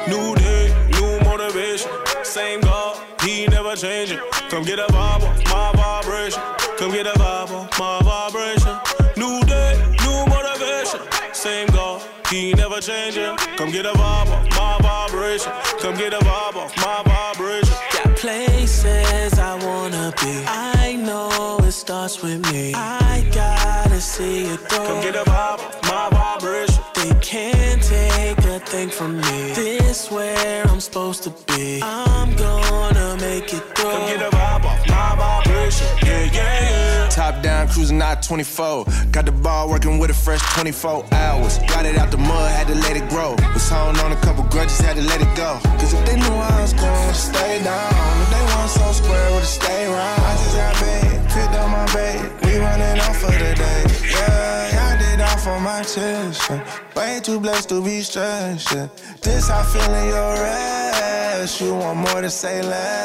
New day, new motivation. Same God, he never changing. Come get a vibe off my vibration. Come get a vibe off my vibration. New day, new motivation. Same God, he never changing. Come get a vibe off my vibration. Come get a vibe off my vibration. Got places I wanna be. I know it starts with me. I gotta see it through. Come get a vibe off my vibration. They can't take a thing from me. This where I'm supposed to be. I'm gonna make it through. Come get a vibe off my vibration. Yeah, yeah, yeah. Top down, cruising out 24. Got the ball working with a fresh 24 hours. Got it out the mud, had to let it grow. Was holding on a couple grudges, had to let it go. Cause if they knew I was going to stay down, if they weren't so square, would've stayed round. I just got paid, picked up my bait. We running off for the day. Yeah, I did off on my chest. Yeah. Way too blessed to be stressed. Yeah. This I feel in your ass. You want more to say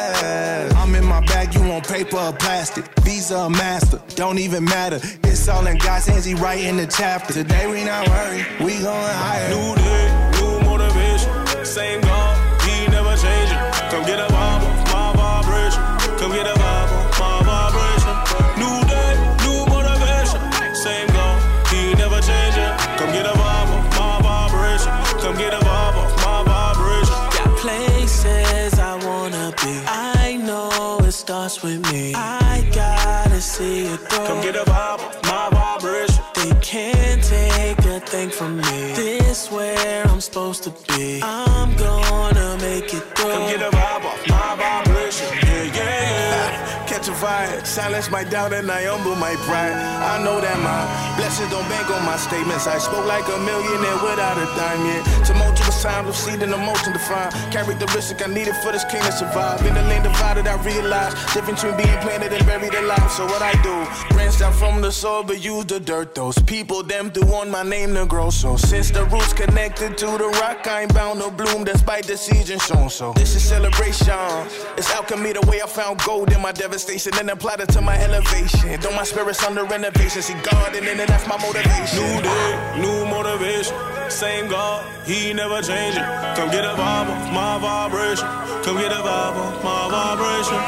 less. I'm in my bag, you want paper or plastic. Visa or master, don't even matter. It's all in God's hands, he writing the chapter. Today we not worried, we going higher. New day, new motivation. Same God, he never changing. Come get a vibe off my vibration. Come get a vibe off my vibration. New day, new motivation. Same God, he never changing. Come get a vibe off my vibration. Come get a vibe off my vibration. Got places I wanna be. I know it starts with me. I gotta see it through. Come get a vibe off my vibration. They can't take a thing from me. This where I'm supposed to be. I'm gonna make it through. Come get a vibe off my vibration. Yeah, yeah, yeah. Catch a vibe, silence my doubt and I humble my pride. I know that my blessings don't bank on my statements. I spoke like a millionaire without a dime yet. Tumultuous times of seed and emotion defined. Characteristic I needed for this king to survive. In the lane divided, I realized difference between being planted and buried alive. So what I do, branched out from the soil but use the dirt. Those people, them do want my name to grow. So since the roots connected to the rock, I ain't bound to bloom despite the season shown. So this is celebration. It's alchemy the way I found gold in my devastation and applied it to my elevation. Though my spirit's under renovation, see God and then that's my motivation. New day, new motivation. Same God, he never changing. Come get a vibe off my vibration. Come get a vibe off my vibration.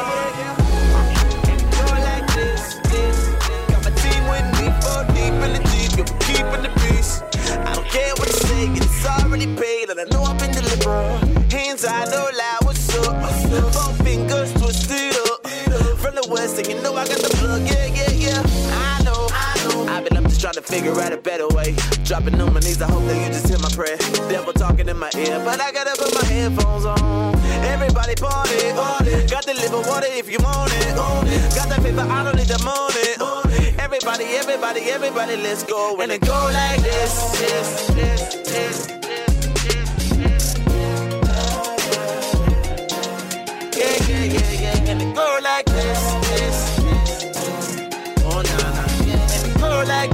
Got my team with me, 4 deep in the deep, you're keeping the peace. I don't care what you say, it's already paid, and I know I've been delivered. Hands I know loud, what's up? 4 fingers twisted up. From the west, and you know I got the plug, yeah, yeah, yeah. I know. I've been up just trying to figure out a better way. Dropping on my knees, I hope that you just hear my prayer. Devil talking in my ear, but I gotta put my headphones on. Everybody party. Got the liver water if you want it. Got that paper, I don't need the money. Everybody, let's go. And it go like this. Yeah. And it go like this. Oh, nah. And it go like.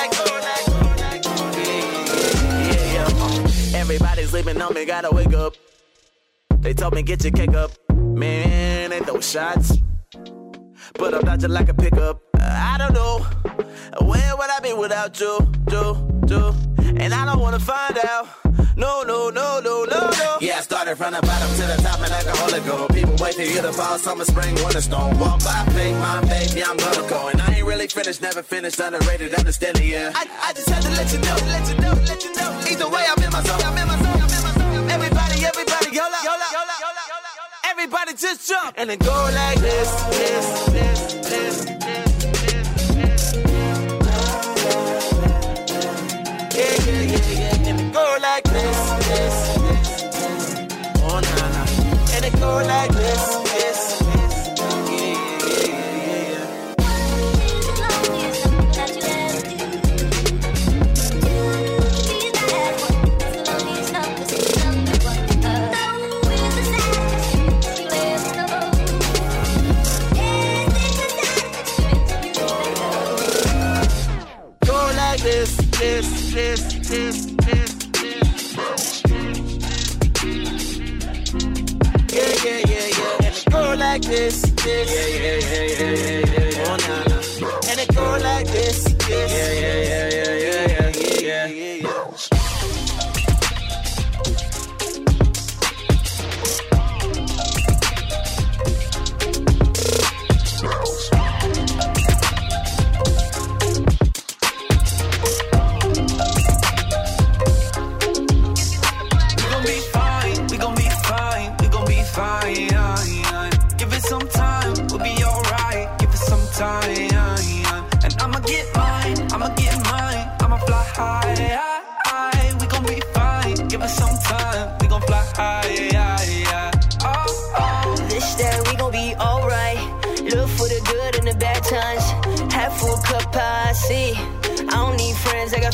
Yeah. Everybody's sleeping on me, gotta wake up. They told me get your kick up. Man, ain't those shots. But I'm dodging like a pickup. I don't know. Where would I be without you? And I don't wanna find out. No. Yeah, I started from the bottom to the top and alcoholic go. People wait to hear the fall, summer, spring, winter storm. Walk by faith, my baby, I'm gonna go. And I ain't really finished, never finished, underrated, understand it, yeah. I just had to let you know. Either way, I'm in my zone. Everybody, yola. Everybody just jump. And then go like this. Yeah. And it go like this. Oh, nah. And it go like this. This. Yeah. And it go like this. Yeah. Oh, nah. And it go like this. Yeah.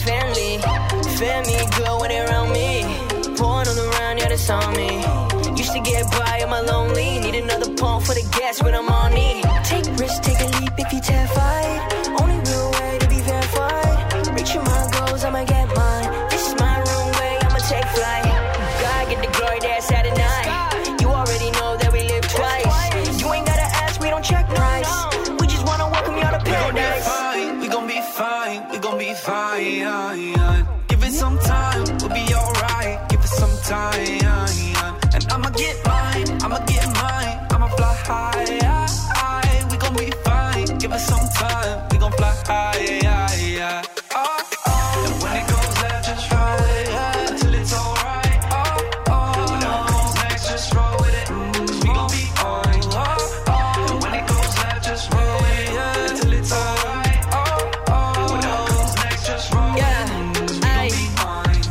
family. Family good when they're around me. Pouring on the round, yeah, that's on me. Used to get by, am I lonely? Need another pump for the gas when I'm on it. Take risks, take a leap if you're terrified. Only real way to be verified. Reaching my goals, I'ma get mine. This is my runway, I'ma take flight. God get the glory, that's at night. You already know that we live twice. You ain't gotta ask, we don't check price. We just wanna welcome you all to paradise. We gon' be fine, we gon' be fine. Give it some time, we'll be alright. Give it some time. And I'ma get mine, I'ma fly high. We gon' be fine, give it some time. We gon' fly high. And when it goes left, just roll it until it's alright. Whatever comes next, just roll with it. 'Cause we gon' be fine. And when it goes left, just roll it until it's alright. Whatever comes next, just roll it. 'Cause we gon' be fine.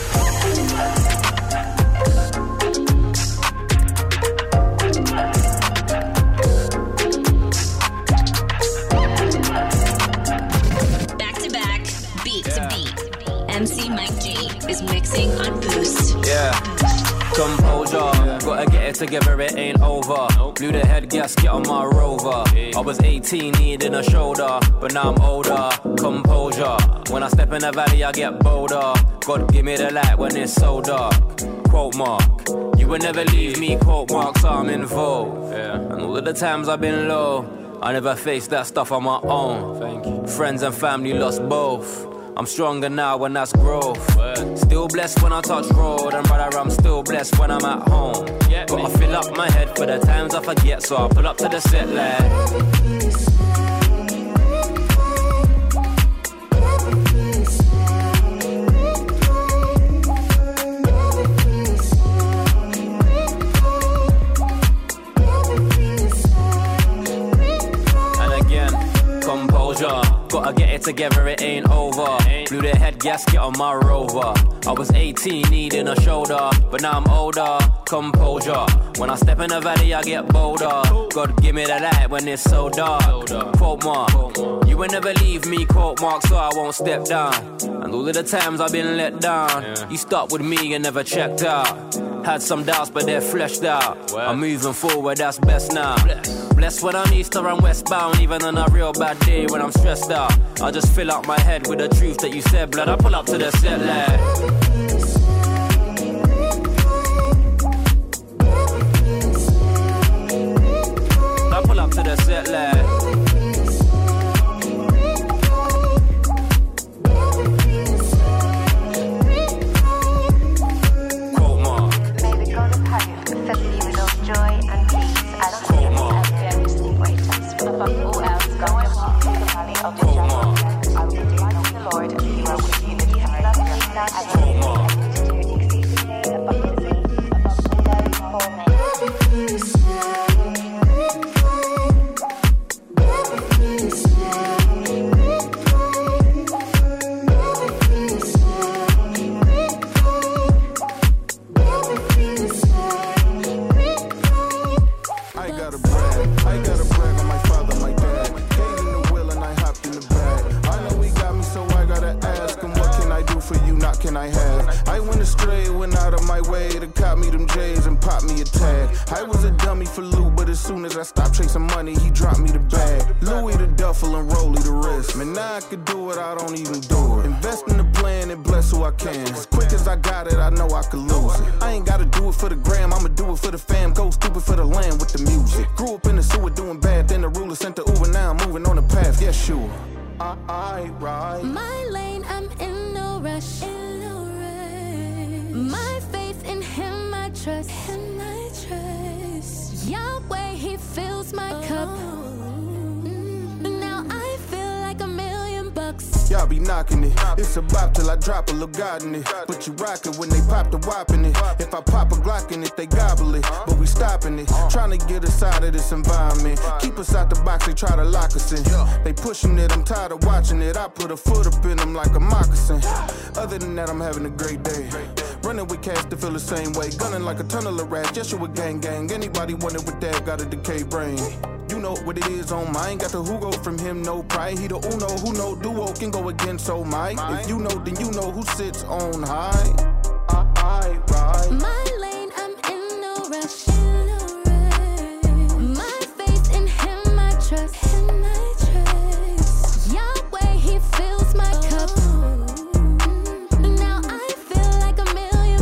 Back to back, beat to beat. MC Mike G is mixing on Boost. Yeah. Composure, gotta get it together, it ain't over. Blew the head gasket on my Rover. I was 18, needing a shoulder, but now I'm older. Composure, when I step in the valley, I get bolder. God give me the light when it's so dark. Quote mark, you will never leave me, quote mark, so I'm in vogue. And all of the times I've been low, I never faced that stuff on my own. Thank you. Friends and family lost both. I'm stronger now when that's growth. Still blessed when I touch road, and brother, I'm still blessed when I'm at home. Gotta fill up my head for the times I forget, so I pull up to the set like. Gotta get it together, it ain't over. Blew the head gasket on my Rover. I was 18, needing a shoulder, but now I'm older. Composure, when I step in the valley, I get bolder. God give me the light when it's so dark. Quote mark, you will never leave me, quote mark, so I won't step down. And all of the times I've been let down, you stuck with me and never checked out. Had some doubts, but they're fleshed out. I'm moving forward, that's best now. Blessed when I'm east or I'm westbound, even on a real bad day when I'm stressed out. I just fill up my head with the truth that you said, blood. I pull up to the set like. I pull up to the set like. Quote mark. May the God of heaven fill you with all joy and peace and above all else, go and walk through the valley of the shadow of death. I will be with the Lord, and He will with you this time. Love me now and to do exceedingly abundantly above all that is for I went astray, went out of my way to cop me them J's and pop me a tag. I was a dummy for loot, but as soon as I stopped chasing money, he dropped me the bag. Louis the duffel and Rollie the wrist. Man, now I could do it, I don't even do it. Invest in the plan and bless who I can. As quick as I got it, I know I could lose it. I ain't gotta do it for the gram, I'ma do it for the fam. Go stupid for the land with the music. Grew up in the sewer doing bad, then the ruler sent the Uber. Now I'm moving on the path, yeah sure. I ride my lane, I'm in no rush. My faith in Him I trust. Yahweh, He fills my cup. Now I feel like $1,000,000. Y'all be knocking it. It's a bop till I drop a little God in it. But you rock it when they pop the wop in it. If I pop a Glock in it, they gobble it. But we stopping it. Trying to get us out of this environment. Keep us out the box, they try to lock us in. They pushing it, I'm tired of watching it. I put a foot up in them like a moccasin. Other than that, I'm having a great day. Running with cats to feel the same way. Gunning like a tunnel of rats. Yes, you a gang gang. Anybody wanted with that got a decayed brain. You you know what it is on mine. Got the Hugo from him, no pride. He the Uno, who know duo can go against so my. If you know, then you know who sits on high. I ride. My lane, I'm in no rush. My faith in him, I trust. Yahweh, he fills my cup. Now I feel like $1 million.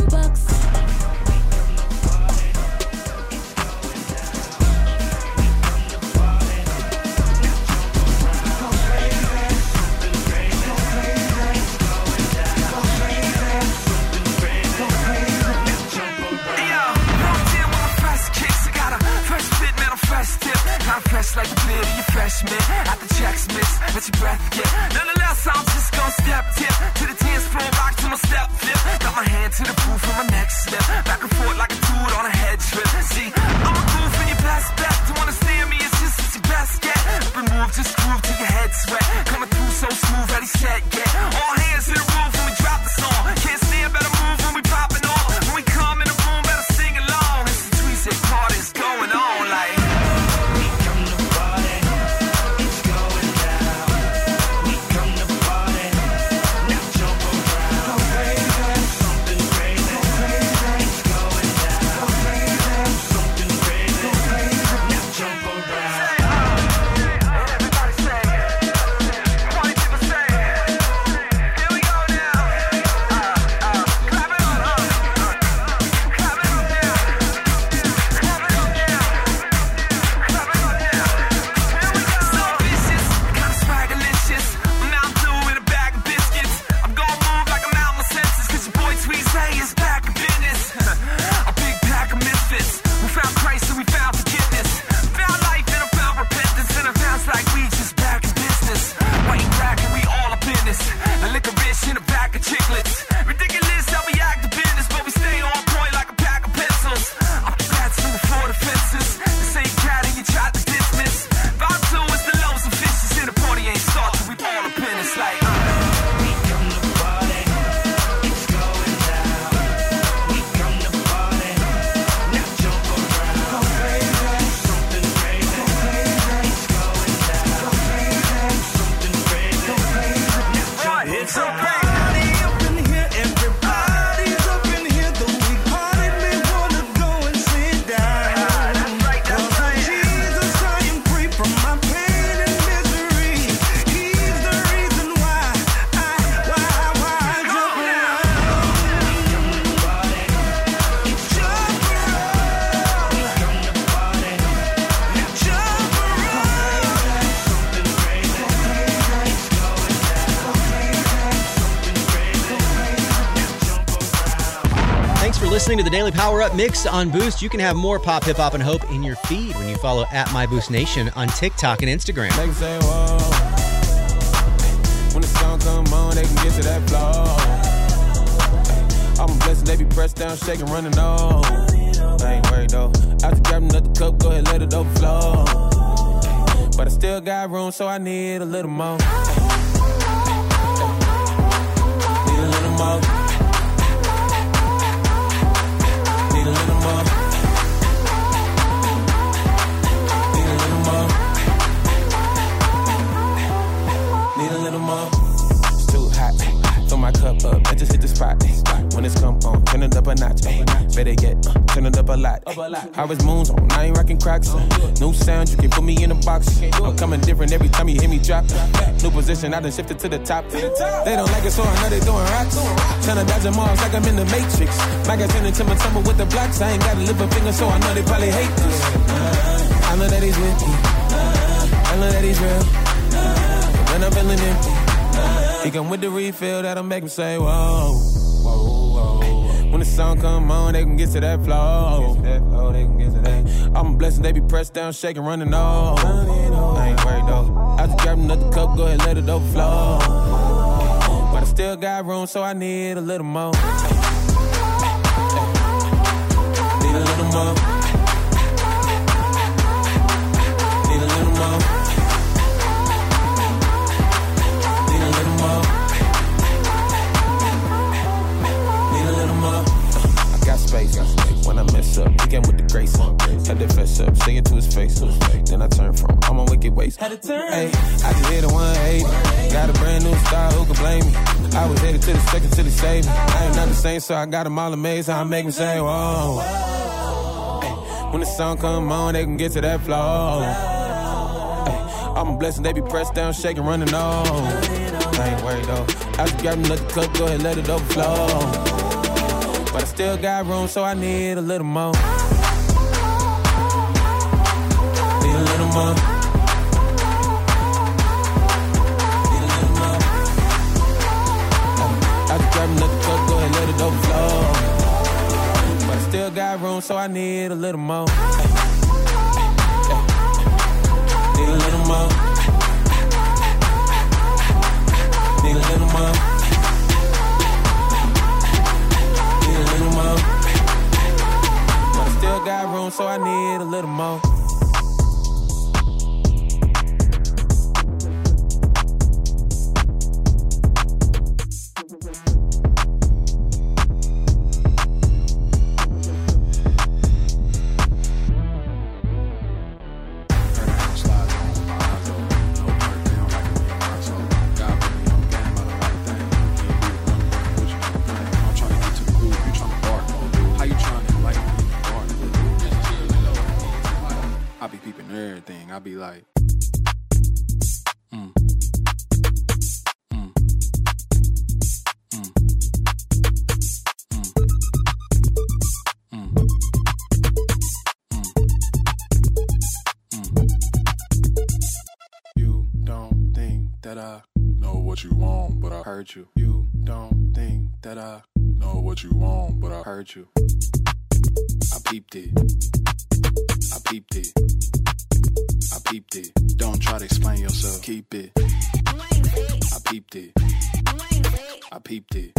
Fresh like the beard of your freshman. Out the checks miss, let your breath get. Nonetheless, I'm just gon' step tip to the dance floor, rock to my step flip. Got my hand to the roof of my next step. Back and forth like a dude on a head trip. See, I'm a goof in your best bet. To understand me, it's just your best get. Up and move, just groove till your head sweat. Coming through so smooth, ready, set, get. All hands to the roof when we drop the song. Can't stand, better move when we popping off. When we come in the room, better sing along. It's the Tweezy party's going on like. Listening to the Daily Power Up Mix on Boost. You can have more pop, hip hop, and hope in your feed when you follow @MyBoostNation on TikTok and Instagram. They can say, whoa. When the sun come on, they can get to that flow. I'm blessed, they be pressed down, shaking, running on. I ain't worried though. After grabbing another cup, go ahead, let it overflow. But I still got room, so I need a little more. Need a little more. Need a little more. Need a little more. Need a little more. It's too hot. Fill my cup up and just hit the spot. When it's come on, turn it up a notch. Better yet, turn it up a lot. Harvest moons on, I ain't rocking Crocs. New sound, you can put me in a box. I'm coming different every time you hear me drop. New position, I done shifted to the top. They don't like it, so I know they throwing rocks. Tryna dodge them all like I'm in the Matrix. Magazine into my tumble with the blocks. I ain't gotta lift a finger, so I know they probably hate this. I know that he's with me. I know that he's real. When I'm feeling empty, he come with the refill that'll make him say, whoa, whoa, whoa. When the sun come on, they can get to that flow. I'm a blessing, they be pressed down, shaking, running on. I ain't worried though. I just grab another cup, go ahead, let it overflow. But I still got room, so I need a little more. Need a little more. Need a little more. Need a little more. Need a little more. I got space. When I mess up, he came with the Gracie. Had that fess up, sing it to his face. Then I turn from, I'm on wicked ways. Had to turn. Hey, I can hit a 180. Got a brand new style, who can blame me? I was headed to the second till he saved me. I ain't not the same, so I got them all amazed. How I make them say, whoa. Hey, when the sun come on, they can get to that flow. Hey, I'm a blessing, they be pressed down, shaking, running on. I ain't worried though. I just grab another cup, go ahead, let it overflow. But I still got room, so I need a little more. Need a little more. Need a little more. I just grab another cup, go ahead, let it overflow. But I still got room, so I need a little more. Need a little more. Need a little more. Need a little more. But I still got room, so I need a little more. I be like, You don't think that I know what you want, but I heard you. You don't think that I know what you want, but I heard you. I peeped it. I peeped it. I peeped it. Don't try to explain yourself. Keep it. I peeped it. I peeped it.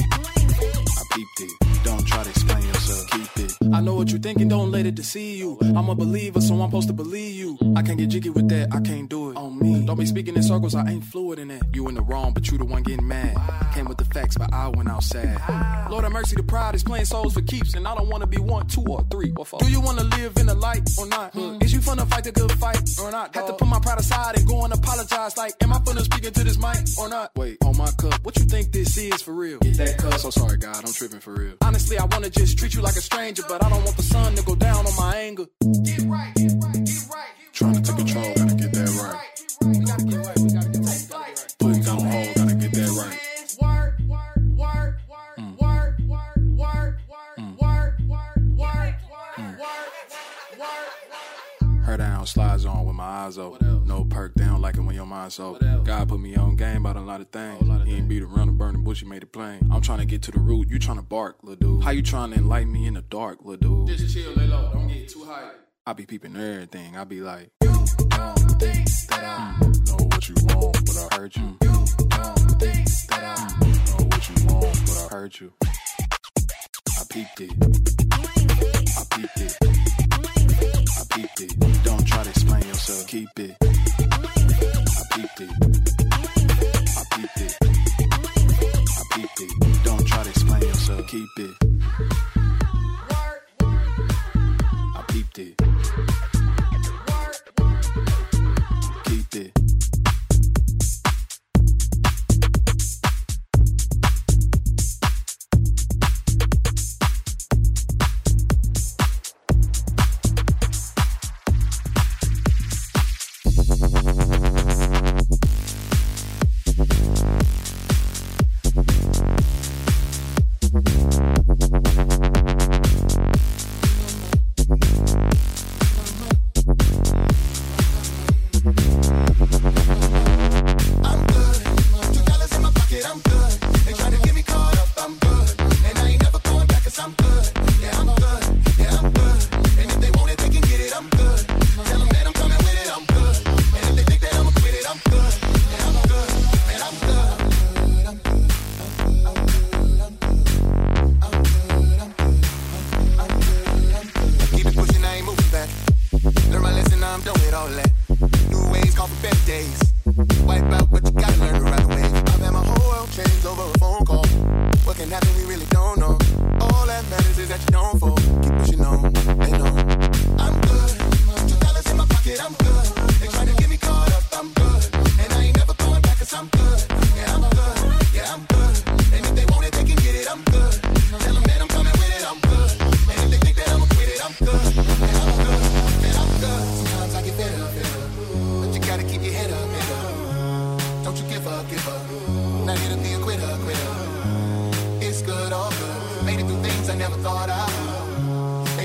I peeped it. Don't try to explain yourself. Keep it. I know what you thinking, don't let it deceive you. I'm a believer, so I'm supposed to believe you. I can't get jiggy with that, I can't do it on me. Don't be speaking in circles, I ain't fluid in that. You in the wrong, but you the one getting mad. Came with the facts, but I went out sad. Lord have mercy, the pride is playing souls for keeps, and I don't wanna be 1, 2, or 3, or 4. Do you wanna live in the light or not? Is you finna fight the good fight or not? Had to put my pride aside and go and apologize. Like, am I finna speak into this mic or not? Wait, on my cup, what you think this is for real? Get that cup. So sorry, God, I'm tripping for real. Honestly, I wanna just treat you like a stranger, but I don't want the sun to go down on my anger. Get right, get right, get right. Trying to take control, gotta get that right. We gotta get right, we gotta get right. Put it on hold, gotta get that right. Work, work, work, work, work, work, work, work, work, work, work. Her down, slides on with my eyes open. No perk, they don't like it when your mind's open. God put me on game about a lot of things. He ain't beat around the burning bush, he made it plain. I'm trying to get to the root, you trying to bark, little dude. How you trying to enlighten me in the dark, little dude? Just chill, lay low, don't get too high. I be peeping everything, I be like, you don't think that I know what you want, but I heard you. You don't think that I know what you want, but I heard you. I peeped it. I peeped it. I peeped it. Don't try to explain yourself. Keep it. I peeped it. I peeped it. I peeped it. Don't try to explain yourself. Keep it. I peeped it. Keep it. What can happen, we really don't know. All that matters is that you don't fall. Keep pushing on, and on.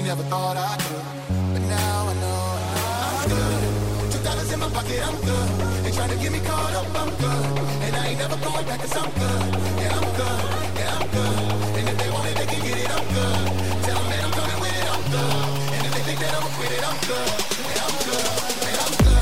never thought I could. But now I know I'm good. $2 in my pocket, I'm good. They trying to get me caught up, I'm good. And I ain't never going back 'cause I'm good. Yeah, I'm good. Yeah, I'm good. And if they want it, they can get it, I'm good. Tell them that I'm coming with it, I'm good. And if they think that I'ma quit it, I'm good. Yeah, I'm good. Yeah, I'm good.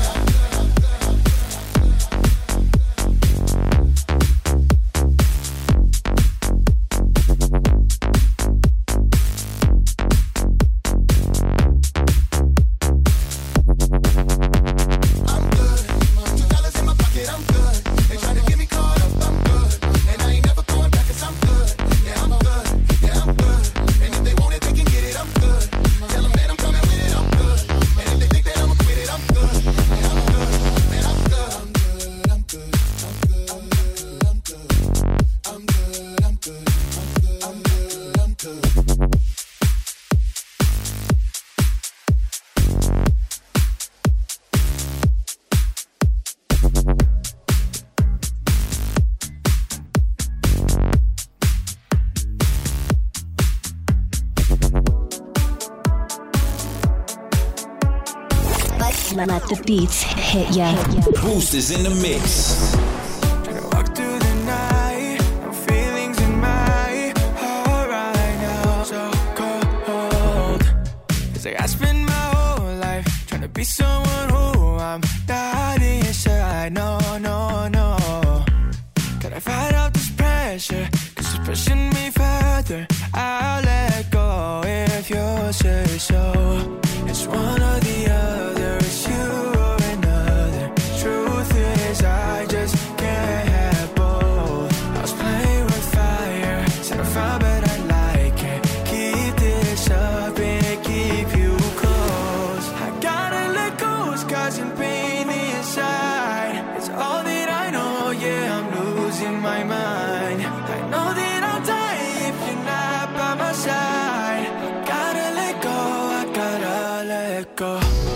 Let the beats hit ya. Boost is in the mix. Walk through the night, no feelings in my heart right now. So cold. It's like I spend my whole life trying to be someone who I'm not inside. No, no, no. Gotta fight out this pressure, 'cause it's pushing me further. I'll let go if you say so. It's one or the other, it's you or another. Truth is I just can't have both. I was playing with fire, said I'm fine but I like it. Keep this up and keep you close. I gotta let go, it's causing pain inside. It's all that I know, yeah, I'm losing my mind. I know that I'll die if you're not by my side. I gotta let go, I gotta let go.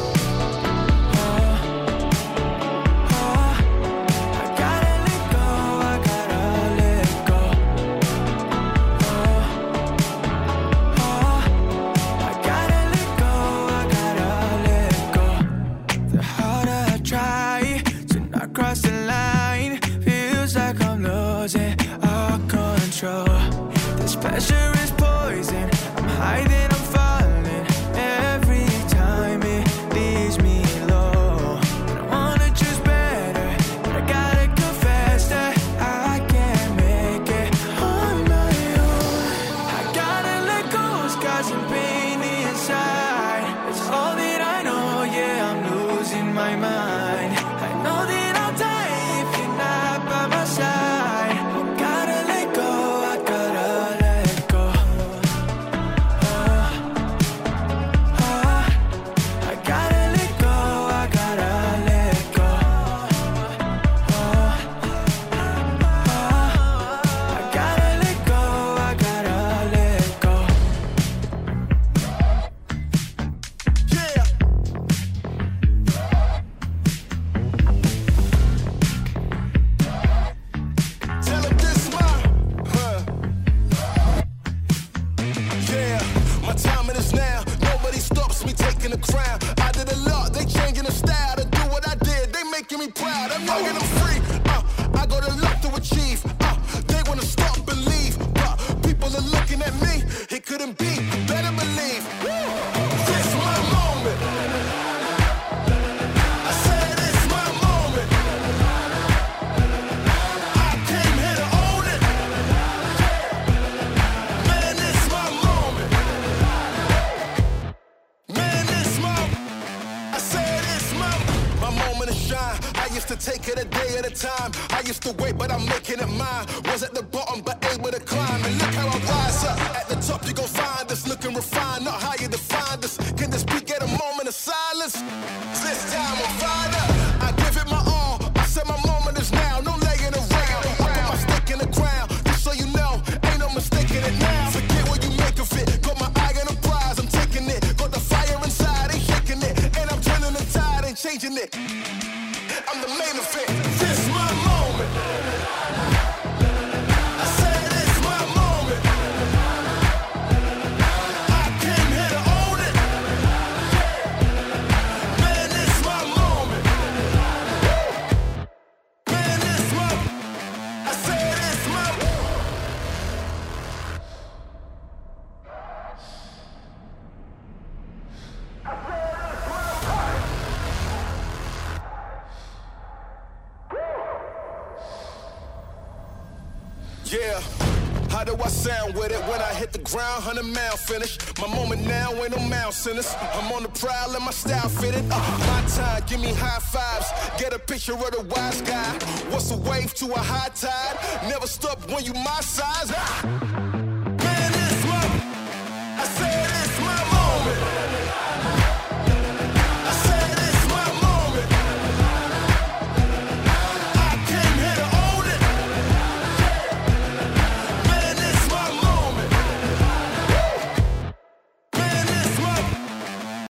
Cross the line, feels like I'm losing all control. This pressure is poison, I'm high then I'm falling. Every time it leaves me low. I wanna choose better, but I gotta confess that I can't make it on my own. I gotta let go, it's causing pain inside. It's all that I know, yeah, I'm losing my mind. I know that take it a day at a time. I used to wait, but I'm making it mine. Was at the bottom, but able to climb. And look how I rise up. At the top, you gon' find us looking refined, not how you defined us. Can this beat get a moment of silence? This time I'm fired up. I give it my all. I said my moment is now. No laying around. I put my stick in the ground, just so you know, ain't no mistaking it now. Forget what you make of it. Got my eye on the prize, I'm taking it. Got the fire inside, ain't shaking it. And I'm turning the tide, ain't changing it. I'm the main event. This my moment. I said it's my moment. I came here to own it. How do I sound with it when I hit the ground? 100 mile finish. My moment now ain't no mouse in us. I'm on the prowl and my style fitted. My time, give me high fives. Get a picture of the wise guy. What's a wave to a high tide? Never stop when you my size.